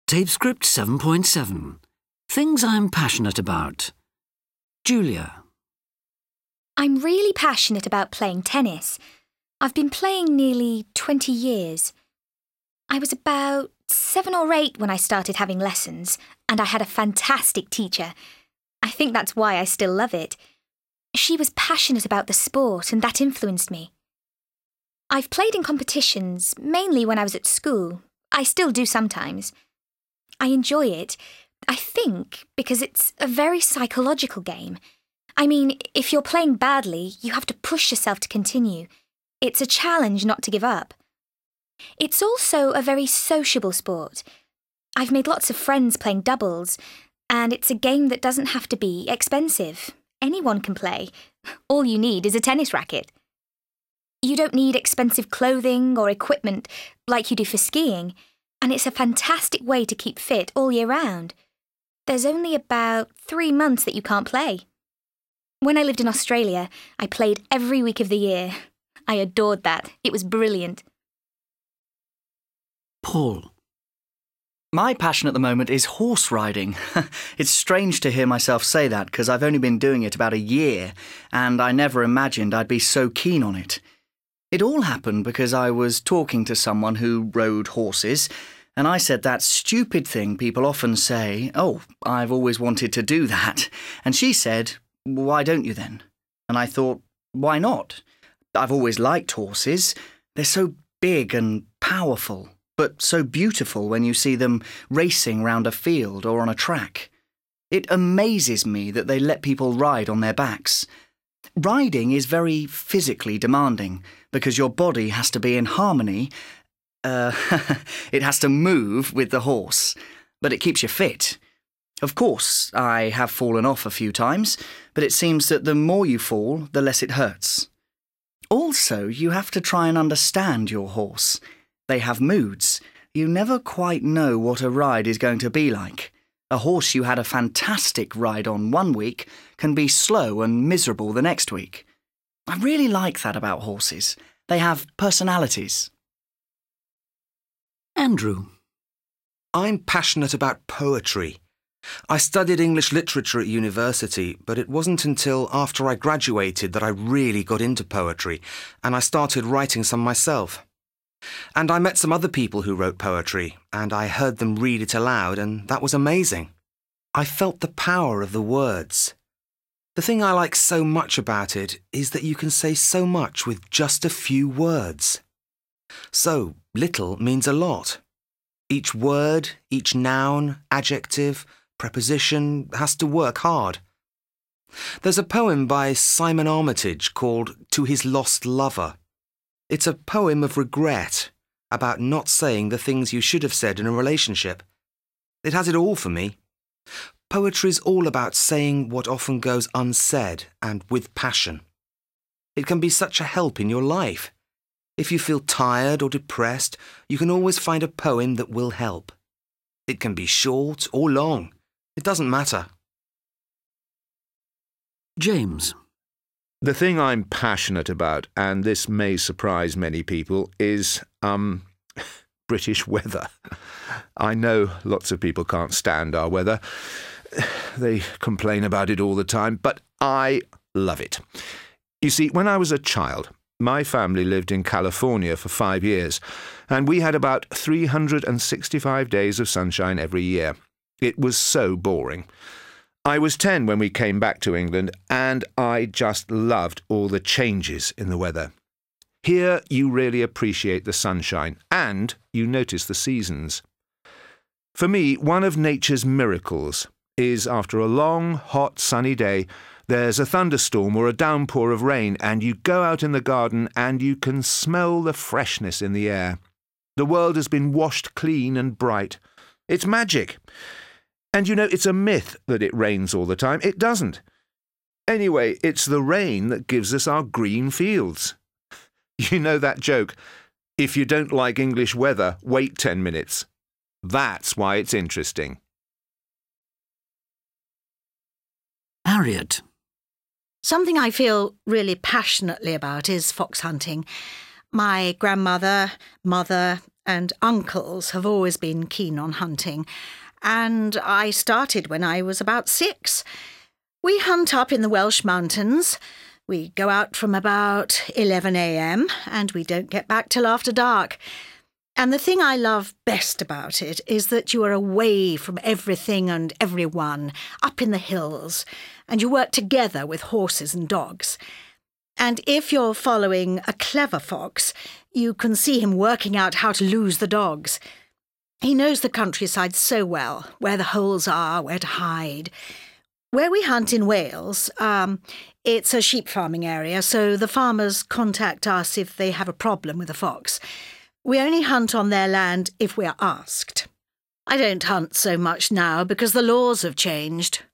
Tape script 7.7. Things I'm passionate about. Julia. I'm really passionate about playing tennis. I've been playing nearly 20 years. I was about 7 or 8 when I started having lessons, and I had a fantastic teacher. I think that's why I still love it. She was passionate about the sport, and that influenced me. I've played in competitions, mainly when I was at school. I still do sometimes. I enjoy it, I think, because it's a very psychological game. I mean, if you're playing badly, you have to push yourself to continue. It's a challenge not to give up. It's also a very sociable sport. I've made lots of friends playing doubles, and it's a game that doesn't have to be expensive. Anyone can play. All you need is a tennis racket. You don't need expensive clothing or equipment like you do for skiing, and it's a fantastic way to keep fit all year round. There's only about 3 months that you can't play. When I lived in Australia, I played every week of the year. I adored that. It was brilliant. Paul. My passion at the moment is horse riding. It's strange to hear myself say that because I've only been doing it about a year and I never imagined I'd be so keen on it. It all happened because I was talking to someone who rode horses and I said that stupid thing people often say, "Oh, I've always wanted to do that." And she said, "Why don't you then?" And I thought, why not? I've always liked horses. They're so big and powerful, but so beautiful when you see them racing round a field or on a track. It amazes me that they let people ride on their backs. Riding is very physically demanding because your body has to be in harmony. It has to move with the horse, but it keeps you fit. Of course, I have fallen off a few times, but it seems that the more you fall, the less it hurts. Also, you have to try and understand your horse. They have moods. You never quite know what a ride is going to be like. A horse you had a fantastic ride on one week can be slow and miserable the next week. I really like that about horses. They have personalities. Andrew. I'm passionate about poetry. I studied English literature at university, but it wasn't until after I graduated that I really got into poetry, and I started writing some myself. And I met some other people who wrote poetry, and I heard them read it aloud, and that was amazing. I felt the power of the words. The thing I like so much about it is that you can say so much with just a few words. So little means a lot. Each word, each noun, adjective, preposition has to work hard. There's a poem by Simon Armitage called To His Lost Lover. It's a poem of regret about not saying the things you should have said in a relationship. It has it all for me. Poetry's all about saying what often goes unsaid and with passion. It can be such a help in your life. If you feel tired or depressed, you can always find a poem that will help. It can be short or long. It doesn't matter. James. The thing I'm passionate about, and this may surprise many people, is British weather. I know lots of people can't stand our weather. They complain about it all the time, but I love it. You see, when I was a child, my family lived in California for 5 years, and we had about 365 days of sunshine every year. It was so boring. I was 10 when we came back to England, and I just loved all the changes in the weather. Here you really appreciate the sunshine, and you notice the seasons. For me, one of nature's miracles is after a long, hot, sunny day, there's a thunderstorm or a downpour of rain, and you go out in the garden and you can smell the freshness in the air. The world has been washed clean and bright. It's magic. And you know, it's a myth that it rains all the time. It doesn't. Anyway, it's the rain that gives us our green fields. You know that joke, if you don't like English weather, wait 10 minutes. That's why it's interesting. Harriet. Something I feel really passionately about is fox hunting. My grandmother, mother and uncles have always been keen on hunting, and I started when I was about 6. We hunt up in the Welsh mountains. We go out from about 11 a.m. and we don't get back till after dark. And the thing I love best about it is that you are away from everything and everyone, up in the hills, and you work together with horses and dogs. And if you're following a clever fox, you can see him working out how to lose the dogs. He knows the countryside so well, where the holes are, where to hide. Where we hunt in Wales, it's a sheep farming area, so the farmers contact us if they have a problem with a fox. We only hunt on their land if we are asked. I don't hunt so much now because the laws have changed.